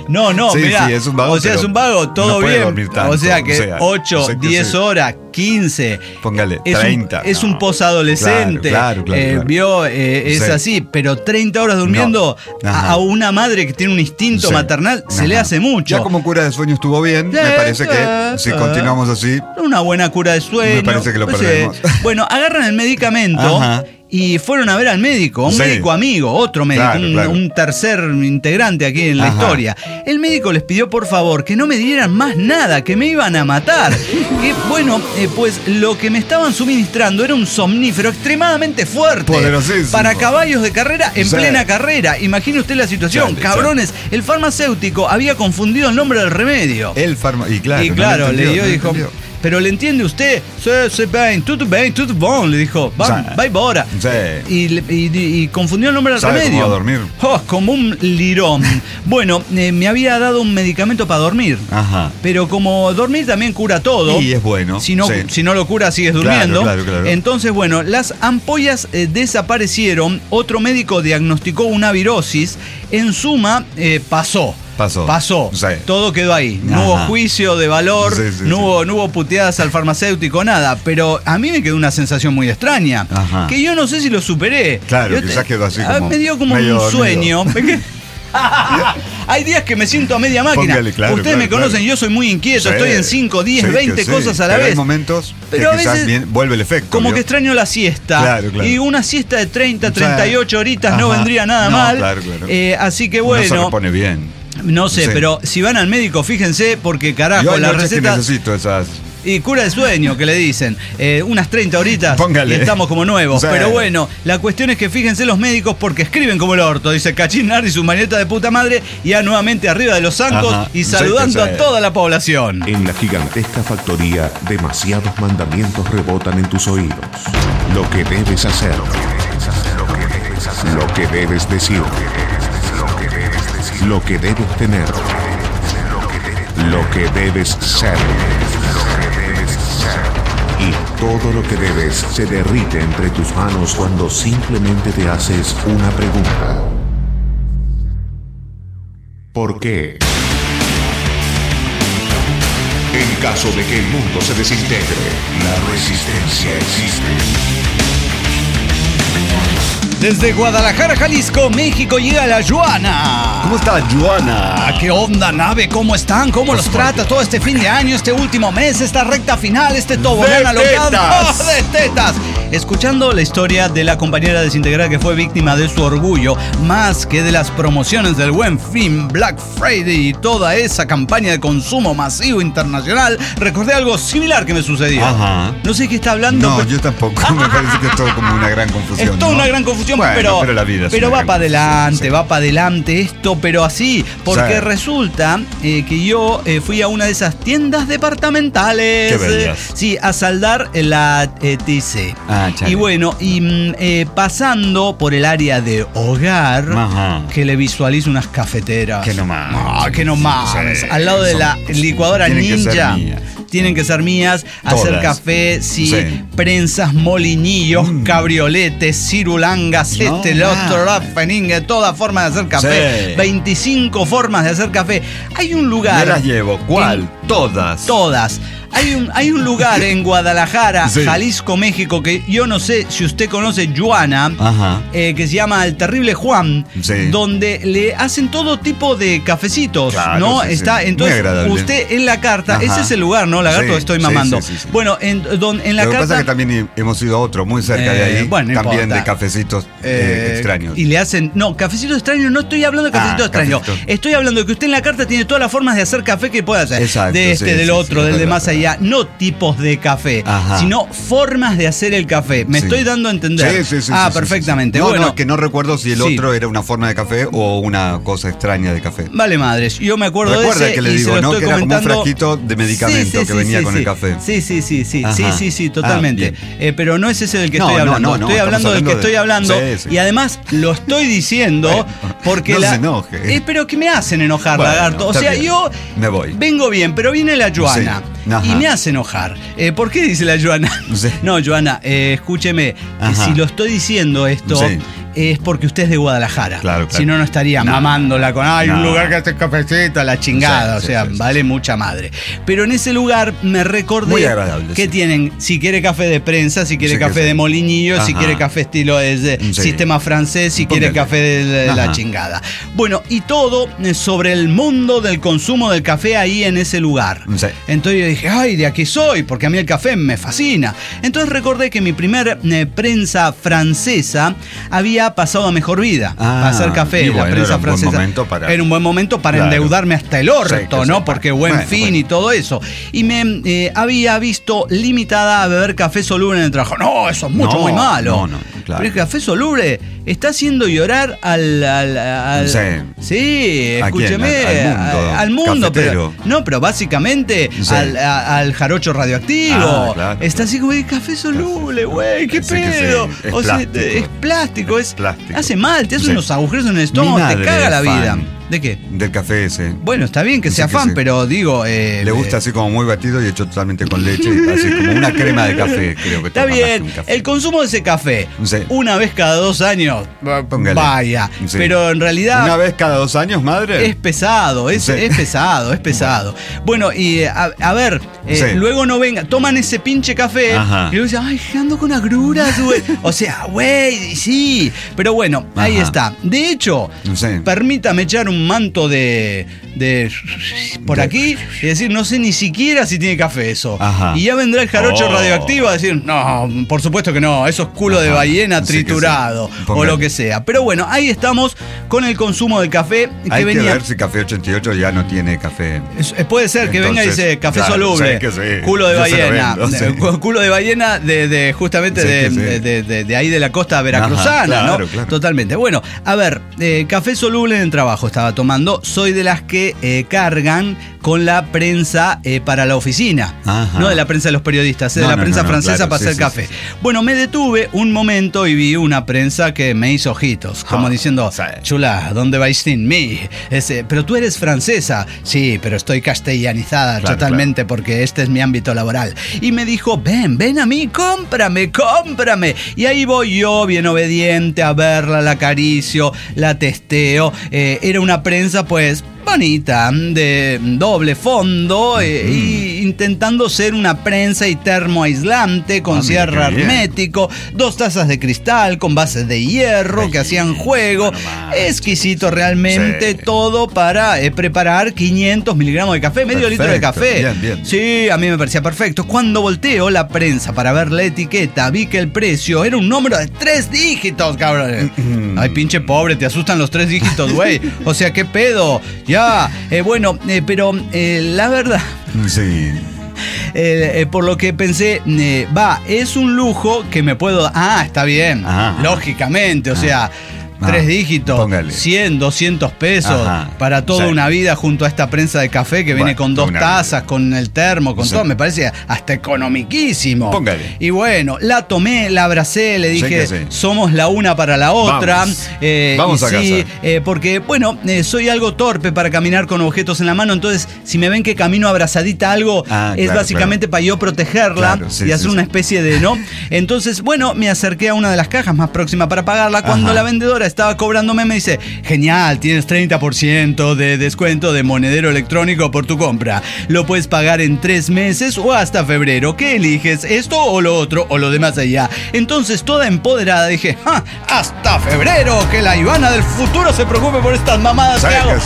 No, no, Sí, mirá. sí, es un vago, o sea, pero es un vago, todo no puede bien. dormir tanto, o sea que o sea, ocho, sé que diez sí. horas, quince. Póngale, Es treinta. Un, es no. un posadolescente. Claro, claro, claro, eh, claro. Vio, eh, es Sí. así, pero treinta horas durmiendo No. a, Ajá. a una madre que tiene un instinto Sí. maternal se Ajá. le hace mucho. Ya como cura de sueño estuvo bien, me Eh, parece que eh, si eh. continuamos así, Una buena cura de sueño. Me parece que lo Pues, perdemos. eh, bueno, agarran el medicamento Ajá. y fueron a ver al médico, a un Sí. médico amigo, otro médico, Claro, un, claro. un tercer integrante aquí en la Ajá. historia. El médico les pidió por favor que no me dieran más nada, que me iban a matar. Que bueno, eh, pues lo que me estaban suministrando era un somnífero extremadamente fuerte. Poderosísimo. Para caballos de carrera en Sí. plena carrera. Imagine usted la situación, Chale, cabrones. El farmacéutico había confundido el nombre del remedio. el farma... Y claro, y no claro, lo le entendió, dio no y lo dijo, entendió. pero le entiende usted, sí, sí, bien, tudo bien, tudo bon, le dijo, va, Sí. va embora. Sí. Y, le- y- y confundió el nombre del ¿Sabe remedio. cómo va a dormir? Oh, como un lirón. Bueno, eh, me había dado un medicamento para dormir. Ajá. Pero como dormir también cura todo. Y es bueno. Si no, sí. si no lo cura, sigues Claro, durmiendo. claro, claro. Entonces, bueno, las ampollas eh, desaparecieron. Otro médico diagnosticó una virosis. En suma, eh, pasó. Pasó. Pasó. Sí. Todo quedó ahí. No Ajá. hubo juicio de valor, Sí, sí, no, sí. Hubo, no hubo puteadas al farmacéutico, nada. Pero a mí me quedó una sensación muy extraña. Ajá. Que yo no sé si lo superé. Claro, Yo quizás quedó así ah, como Me dio como medio un dormido. sueño. Hay días que me siento a media máquina. Póngale, claro, Ustedes claro, me conocen, claro. yo soy muy inquieto, Sí. estoy en cinco, diez, Sí, que veinte sí. cosas a la Pero vez. hay momentos Pero que a quizás veces bien- vuelve el efecto. Como ¿vio? que extraño la siesta. Claro, claro. Y una siesta de treinta, Sí. treinta y ocho horitas no Ajá. vendría nada No, mal. claro, claro. Eh, así que Uno se bueno. repone bien. No sé, Sí. pero si van al médico, fíjense, porque carajo, Yo hay la noches que receta. necesito esas. Y cura de sueño, que le dicen. Eh, unas treinta horitas Póngale. y estamos como nuevos. Sí. Pero bueno, la cuestión es que fíjense los médicos porque escriben como el orto. Dice Cachín Nardi, su maneta de puta madre, ya nuevamente arriba de los zancos Ajá. y Sí, saludando sí, sí. a toda la población. En la gigantesca factoría, demasiados mandamientos rebotan en tus oídos. Lo que debes hacer, lo que debes decir, lo que debes tener, lo que debes ser. Y todo lo que debes se derrite entre tus manos cuando simplemente te haces una pregunta. ¿Por qué? En caso de que el mundo se desintegre, la resistencia existe. Desde Guadalajara, Jalisco, México, llega la Joana. ¿Cómo está Joana? ¿Qué onda, nave? ¿Cómo están? ¿Cómo los trata todo este fin de año, este último mes, esta recta final, este tobogán ¡De alocado? tetas! ¡Oh, de tetas! Escuchando la historia de la compañera desintegrada que fue víctima de su orgullo, más que de las promociones del Buen Fin, Black Friday y toda esa campaña de consumo masivo internacional, recordé algo similar que me sucedió. Ajá. No sé qué está hablando. No, pero- yo tampoco. Me parece que es todo como una gran confusión. Es toda ¿no? una gran confusión, Bueno, pero, pero la vida es pero una va gran para confusión, adelante, sí. va para adelante esto, pero así, porque Sí. resulta eh, que yo eh, fui a una de esas tiendas departamentales. Qué bellas. eh, sí, a saldar la eh, T C. Ah, chale. Y bueno, y mm, eh, pasando por el área de hogar, Ajá. que le visualizo unas cafeteras. Que no mames. Ah, que no mames. Sí, Al lado de son- la licuadora tienen que ser ninja. mías. Tienen que ser mías, hacer Todas. café, sí, Sí. prensas, molinillos, cabrioletes, cirulangas, No, este, el otro, nada. la feninga, toda forma de hacer café. Sí. veinticinco formas de hacer café. Hay un lugar. Me las llevo. ¿Cuál? en- Todas. Todas. Hay un, hay un lugar en Guadalajara, Sí. Jalisco, México, que yo no sé si usted conoce, Joana, Ajá. eh, que se llama El Terrible Juan, Sí. donde le hacen todo tipo de cafecitos, Claro, ¿no? sí, sí. Está, Muy entonces, agradable. usted en la carta, Ajá. ese es el lugar, ¿no? Lagarto, Sí, estoy sí, mamando. sí, sí, sí. Bueno, en, don- en la Lo que carta. pasa es que también hemos ido a otro, muy cerca de Eh, ahí. bueno, no también importa. de cafecitos eh, Eh, extraños. Y le hacen. No, cafecitos extraños, no estoy hablando de cafecitos Ah, extraños. cafecitos. Estoy hablando de que usted en la carta tiene todas las formas de hacer café que puede hacer. Exacto, de este, sí, del sí, otro, sí, del es de verdad, más allá. No tipos de café, Ajá. sino formas de hacer el café. Me Sí. estoy dando a entender. Sí, sí, sí, ah, sí, sí, perfectamente. sí. No, bueno, no, es que no recuerdo si el sí. otro era una forma de café o una cosa extraña de café. Vale, madres. Yo me acuerdo Recuerda de ese que le y digo, se lo ¿no? estoy Que era como un comentando. frasquito de medicamento que venía con el café. Sí, sí, sí, sí, Ajá. sí, sí, sí, Ah, totalmente. bien. Eh, pero no es ese del que No, estoy no, hablando. no, no, estoy estamos hablando del que hablando de- estoy hablando. Sí, sí. Y además lo estoy diciendo Bueno, porque no la. se enoje. Eh, pero que me hacen enojar, Bueno, lagarto. O está sea, bien. yo Me voy. vengo bien, pero viene la Joana Sí. Ajá. y me hace enojar. Eh, ¿Por qué dice la Joana? Sí. No, Joana, eh, escúcheme. eh, Ajá. si lo estoy diciendo esto Sí. es porque usted es de Guadalajara. Claro, claro. Si no, no estaría no, mamándola con, ay, no. un lugar que hace cafecito, a la chingada. Sí, o sea, sí, sí, vale sí. mucha madre. Pero en ese lugar me recordé Muy agradable, que sí. tienen, si quiere café de prensa, si quiere sí, café de molinillo, Ajá. si quiere café estilo de, sí. sistema francés, si Póngale. quiere café de, de la chingada. Bueno, y todo sobre el mundo del consumo del café ahí en ese lugar. Sí. Entonces yo dije, ay, de aquí soy, porque a mí el café me fascina. Entonces recordé que mi primer eh, prensa francesa había pasado a mejor vida ah, para hacer café. La bueno, prensa era un francesa buen momento para... era un buen momento para claro. endeudarme hasta el orto, sí, ¿no? Porque buen bueno, fin bueno. y todo eso. Y me eh, había visto limitada a beber café soluble en el trabajo. No, eso es mucho, no, muy malo. No, no, claro. Pero el café soluble está haciendo llorar al... al, al sí, sí escúcheme. Al, al mundo, al mundo pero no, pero básicamente sí. al, a, al jarocho radioactivo. Ah, claro, está claro. así como el café soluble, güey, qué sí, pedo. Sí. Es, o plástico. Sea, es plástico, es, es plástico. Hace mal, te hace sí. unos agujeros en el estómago, te caga la vida. ¿De qué? Del café ese. Bueno, está bien que sí, sea que fan, sí. pero digo... Eh, Le gusta así como muy batido y hecho totalmente con leche, así como una crema de café, creo que está bien. El consumo de ese café, sí. una vez cada dos años, Póngale. vaya. Sí. Pero en realidad... ¿Una vez cada dos años, madre? Es pesado, es, sí. es pesado, es pesado. Bueno, y a, a ver, eh, sí. luego no venga, toman ese pinche café Ajá. y luego dicen, ay, ando con agruras, güey. O sea, güey, sí. Pero bueno, Ajá. ahí está. De hecho, sí. permítame echar un manto de, de por de, aquí y decir, no sé ni siquiera si tiene café eso. Ajá. Y ya vendrá el jarocho oh. radioactivo a decir, no, por supuesto que no, eso es culo Ajá. de ballena triturado sí sí. o lo que sea. Pero bueno, ahí estamos con el consumo del café. Que Hay venía... que ver si Café ochenta y ocho ya no tiene café. Es, puede ser que Entonces, venga y dice café claro, soluble, sí. culo de Yo ballena, vendo, sí. culo de ballena de, de justamente sí, de, sí. de, de, de, de ahí de la costa veracruzana, Ajá, claro, ¿no? Claro. Totalmente. Bueno, a ver, eh, café soluble en el trabajo estaba tomando. Soy de las que eh, cargan con la prensa eh, para la oficina. Ajá. No de la prensa de los periodistas, eh, no, de la no, prensa no, no, francesa claro, para sí, hacer sí, café. Sí, sí. Bueno, me detuve un momento y vi una prensa que me hizo ojitos, como oh, diciendo, sí. chula, ¿dónde vais sin mí? Ese, pero tú eres francesa. Sí, pero estoy castellanizada claro, totalmente claro. porque este es mi ámbito laboral. Y me dijo, ven, ven a mí, cómprame, cómprame. Y ahí voy yo, bien obediente, a verla, la acaricio, la testeo. Eh, era una prensa, pues, bonita, de doble fondo, mm-hmm. eh, y intentando ser una prensa y termoaislante con ah, cierre hermético, dos tazas de cristal con bases de hierro Ay, que hacían juego, exquisito realmente, sí. todo para eh, preparar quinientos miligramos de café, medio perfecto. litro de café. Bien, bien. Sí, a mí me parecía perfecto. Cuando volteo la prensa para ver la etiqueta, vi que el precio era un número de tres dígitos, cabrón. Mm-hmm. Ay, pinche pobre, te asustan los tres dígitos, güey. O sea, ¿qué pedo? Ya, eh, bueno, eh, pero eh, la verdad... Sí. Eh, eh, por lo que pensé, eh, va, es un lujo que me puedo... Ah, está bien, Ajá. lógicamente, o Ajá. sea... Ah, tres dígitos, póngale. cien, doscientos pesos Ajá. para toda sí. una vida junto a esta prensa de café que viene bueno, con dos tazas, con el termo, con sí. todo. Me parece hasta economiquísimo. Póngale. Y bueno, la tomé, la abracé, le dije, sí sí. somos la una para la otra. Vamos, eh, Vamos a sí, casa. Eh, porque, bueno, eh, soy algo torpe para caminar con objetos en la mano. Entonces, si me ven que camino abrazadita a algo, ah, es claro, básicamente claro. para yo protegerla claro, sí, y hacer sí, una especie de, ¿no? Entonces, bueno, me acerqué a una de las cajas más próximas para pagarla. Cuando Ajá. la vendedora estaba cobrándome, me dice, genial, tienes treinta por ciento de descuento de monedero electrónico por tu compra. Lo puedes pagar en tres meses o hasta febrero. ¿Qué eliges? ¿Esto o lo otro o lo de más allá? Entonces, toda empoderada, dije, ¡ja! ¡Hasta febrero! Que la Ivana del futuro se preocupe por estas mamadas que hago.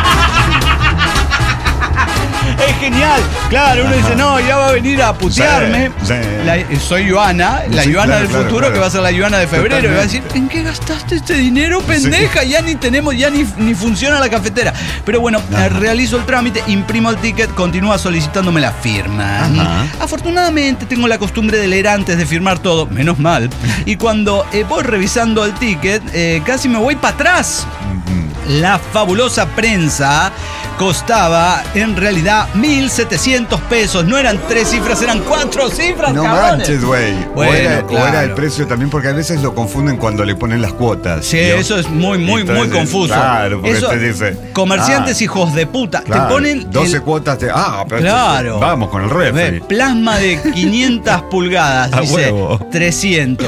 Es genial. Claro, uno Ajá. dice, no, ya va a venir a putearme. Sí, sí. La, soy Ivana, la sí, Ivana claro, del futuro, claro, claro. que va a ser la Ivana de febrero. Totalmente. Y va a decir, ¿en qué gastaste este dinero, pendeja? Sí. Ya ni tenemos, ya ni, ni funciona la cafetera. Pero bueno, eh, realizo el trámite, imprimo el ticket, continúa solicitándome la firma. Ajá. Afortunadamente tengo la costumbre de leer antes de firmar todo, menos mal. Y cuando eh, voy revisando el ticket, eh, casi me voy para atrás. Uh-huh. La fabulosa prensa costaba en realidad mil setecientos pesos. No eran tres cifras, eran cuatro cifras, No cabrones. manches, güey. Bueno, o, era, claro. o era el precio también, porque a veces lo confunden cuando le ponen las cuotas. Sí, ¿vio? eso es muy, muy, Entonces, muy confuso. Claro, porque Eso, te dice. comerciantes ah, hijos de puta. claro, te ponen doce el- cuotas de. Ah, pero Claro. vamos con el Ve, refri. plasma de quinientas pulgadas, A dice huevo. trescientos.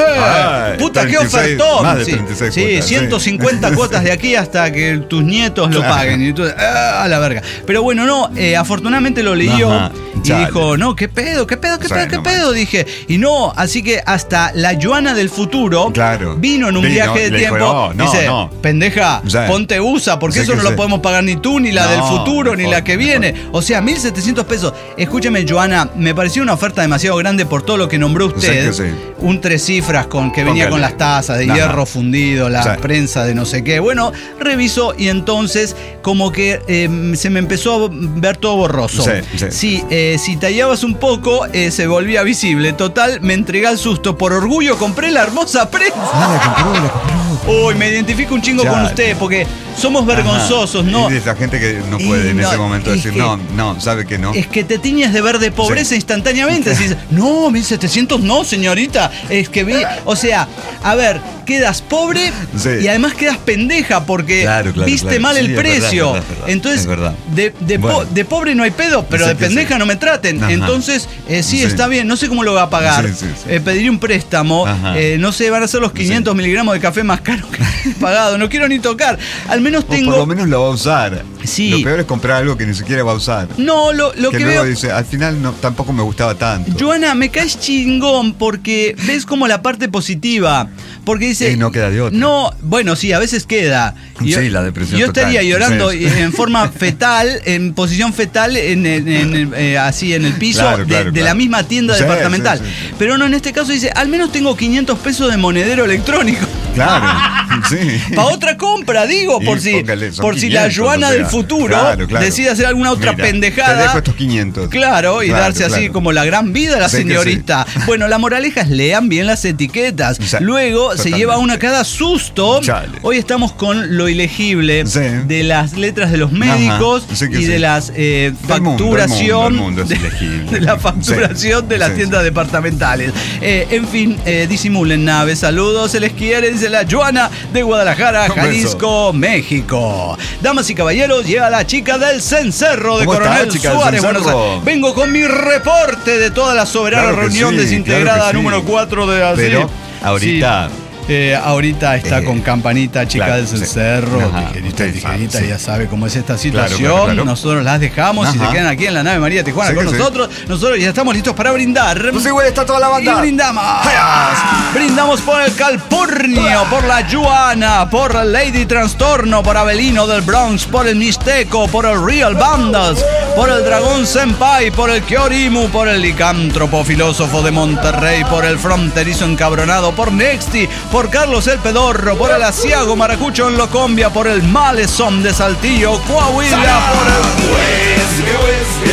Ay, Puta, qué treinta y seis, ofertón. más de Sí, treinta y seis sí, cuotas, sí. ciento cincuenta cuotas de aquí hasta que tus nietos lo Claro. paguen. Y entonces, ah, a la verga. Pero bueno, no, eh, afortunadamente lo leyó Ajá, y chale. dijo, no, qué pedo, qué pedo, qué Sí, pedo, qué no pedo, dije. Y no, así que hasta la Joana del futuro Claro. vino en un Vino, viaje de le dijo, tiempo. no, no, dice, no. pendeja, Sí. ponte U S A, porque Sí eso que no lo sí. podemos pagar ni tú, ni la No, del futuro, ni mejor, la que mejor. viene. O sea, mil setecientos pesos. Escúcheme, Joana, me pareció una oferta demasiado grande por todo lo que nombró usted. Sí que sí. Un tres cifras con que venía Póngale. con las tazas de Ajá. hierro fundido, la Sí. prensa de no sé qué. Bueno, revisó y entonces como que eh, se me empezó a ver todo borroso. Sí, sí. Sí, eh, si tallabas un poco, eh, se volvía visible. Total, me entregué al susto. Por orgullo compré la hermosa prensa. Ah, la compró, la compró. Uy, me identifico un chingo Ya. con usted, porque somos vergonzosos, Ajá. ¿no? Y de esa gente que no puede Y en no, ese momento es decir, que- no, no, sabe que no. Es que te tiñes de verde pobreza Sí. instantáneamente. Decís, no, mil setecientos no, señorita. Es que vi. O sea, a ver, quedas pobre Sí. y además quedas pendeja porque Claro, claro, viste claro. mal Sí, el es verdad, precio. es verdad, es verdad. Entonces, Es verdad. De, de, po- Bueno. de pobre no hay pedo, pero Sí de que pendeja sí. no me traten. Ajá. Entonces, eh, sí, Sí. está bien. No sé cómo lo va a pagar. Sí, sí, sí. Eh, pediré un préstamo. Ajá. Eh, no sé, van a ser los quinientos miligramos de café más caros que he pagado. No quiero ni tocar. Al menos O tengo. por lo menos lo va a usar. Sí. Lo peor es comprar algo que ni siquiera va a usar. No, lo, lo que, que, luego veo. dice, al final no, tampoco me gustaba tanto. Joana, me caes chingón porque ves como la parte positiva. Porque dice. Y no queda de otra. No, bueno, sí, a veces queda. Y Sí, yo- la depresión Yo total. estaría llorando Sí. en forma fetal, en posición fetal, en, en- en- eh, así en el piso Claro, de, claro, de claro. la misma tienda Sí, departamental. sí, sí, sí. Pero no, en este caso dice, al menos tengo quinientos pesos de monedero electrónico. Claro, sí. Para otra compra, digo, Y por si, póngale, son por si la quinientos, Joana o sea, del futuro claro, claro. decide hacer alguna otra Mira, pendejada. Te dejo estos quinientos. Claro, y Claro, darse así claro. como la gran vida a la Sí que señorita. Bueno, la moraleja es lean bien las etiquetas. O sea, Luego se totalmente. lleva una cada susto. Chale. Hoy estamos con lo ilegible Sí. de las letras de los médicos Ajá, sí que y sí. de las eh, Del mundo, facturación del mundo, del mundo es de, ilegible. de la facturación Sí, de las sí, tiendas sí. departamentales. Eh, en fin, eh, disimulen naves. Saludos, se les quiere, dice la Joana de Guadalajara, Un beso. Jalisco, México. Damas y caballeros, llega la chica del cencerro de ¿Cómo está, Coronel chica del Suárez, cencerro? Buenos Aires. Vengo con mi reporte de toda la soberana Claro que reunión sí, desintegrada claro que sí. número cuatro de así. Pero ahorita- Sí. Eh, ahorita está Eh, con campanita, chica claro, del sí. cencerro, Ajá, tijerita, usted tijerita, sabe, sí. ya sabe cómo es esta Claro, situación. claro, claro. Nosotros las dejamos y se Ajá. quedan aquí en la nave María Tijuana Sí con que sí. nosotros. Nosotros ya estamos listos para brindar. Pues sí, güey, está toda la banda. Y brindamos. Brindamos por el Calpurnio, por la Joana, por el Lady Trastorno, por Abelino del Bronx, por el Mixteco, por el Real Bandas, por el Dragón Senpai, por el Kyorimu, por el licántropo filósofo de Monterrey, por el fronterizo encabronado, por Nexti, por Carlos el Pedorro, por el Asiago Maracucho en Locombia, por el Malezón de Saltillo, Coahuila, por el...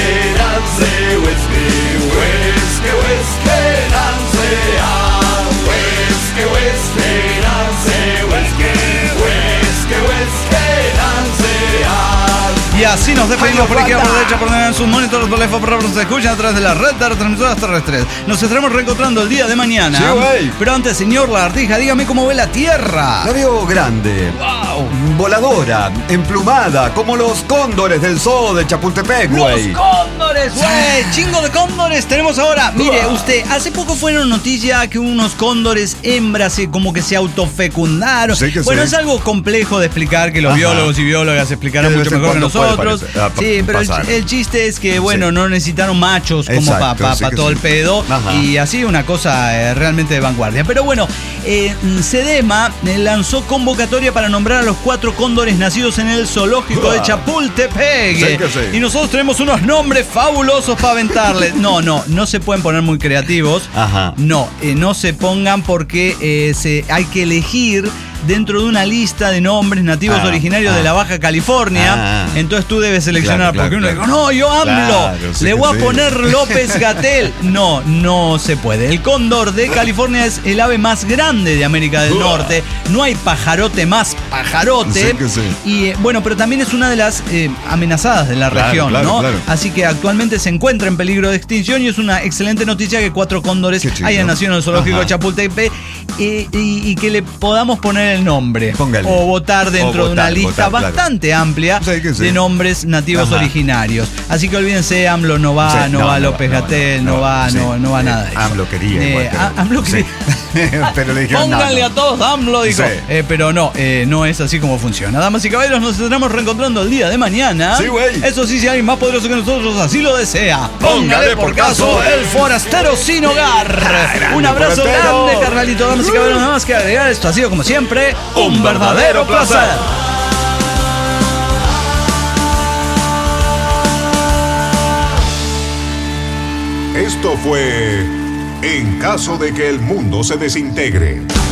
Y así nos despedimos por izquierda, por derecha, por donde en sus monitores, teléfonos, por se escuchan a través de la red de retransmisoras terrestres. Nos estaremos reencontrando el día de mañana. Sí, güey. Pero antes, señor Lagartija, dígame cómo ve la Tierra. La veo grande, ¡Wow! voladora, emplumada, como los cóndores del zoo de Chapultepec, güey. ¡Los cóndores, güey! ¡Chingo de cóndores tenemos ahora! Mire, usted, hace poco fueron noticia que unos cóndores hembras se- como que se autofecundaron. Sí que bueno, sí. es algo complejo de explicar, que los Ajá. biólogos y biólogas explicarán Que de mucho vez en mejor que cuando puede nosotros. parecer- ah, pa- Sí, pero el, pasar. el chiste es que, bueno, Sí. no necesitaron machos como para Exacto, pa, sí pa que todo sí. el pedo. Ajá. Y así una cosa eh, realmente de vanguardia. Pero bueno, eh, Sedema eh, lanzó convocatoria para nombrar a los cuatro cóndores nacidos en el zoológico de Chapultepec. Sí que sí. Y nosotros tenemos unos nombres fabulosos para aventarles. No, no, no se pueden poner muy creativos. Ajá. No, eh, no se pongan porque eh, se, hay que elegir dentro de una lista de nombres nativos Ah, originarios ah. de la Baja California. Ah. Entonces tú debes seleccionar, Claro, claro, porque uno claro. dice, no, yo AMLO, Claro, sí le que voy sí. a poner López-Gatell. No, no se puede. El cóndor de California es el ave más grande de América del Norte. No hay pajarote más pajarote. Sí que sí. Y eh, bueno, pero también es una de las eh, amenazadas de la Claro, región, claro, ¿no? claro. Así que actualmente se encuentra en peligro de extinción y es una excelente noticia que cuatro cóndores Qué chido. hayan nacido en el zoológico Ajá. de Chapultepec eh, y, y que le podamos poner el nombre. Póngale. O votar dentro O de una votar, lista votar, claro. bastante amplia Sí que sí. de nombres nativos Ajá. originarios. Así que olvídense, AMLO no va, Sí, no, no, va no López va, no, Gatell, no, no, va, sí. no, no va Eh, nada de eso. AMLO quería Eh, igual, pero- a- AMLO sí. quería. Pero le dijeron, no, Pónganle no. a todos AMLO, dijo. Sí. Eh, pero no, eh, no es así como funciona. Damas y caballeros, nos estaremos reencontrando el día de mañana. Sí, güey. Eso sí, si alguien más poderoso que nosotros así lo desea. Póngale por caso el forastero sin hogar. grande, Un abrazo forastero. grande, carnalito. Damas y caballeros, nada más que agregar. Esto ha sido, como siempre, un, Un verdadero verdadero placer. placer. Esto fue En caso de que el mundo se desintegre.